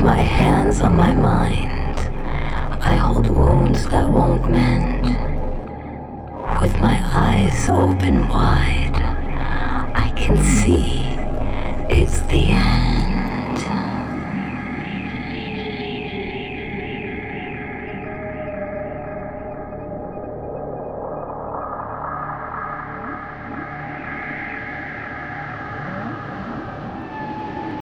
my hands on my mind, I hold wounds that won't mend. With my eyes open wide, I can see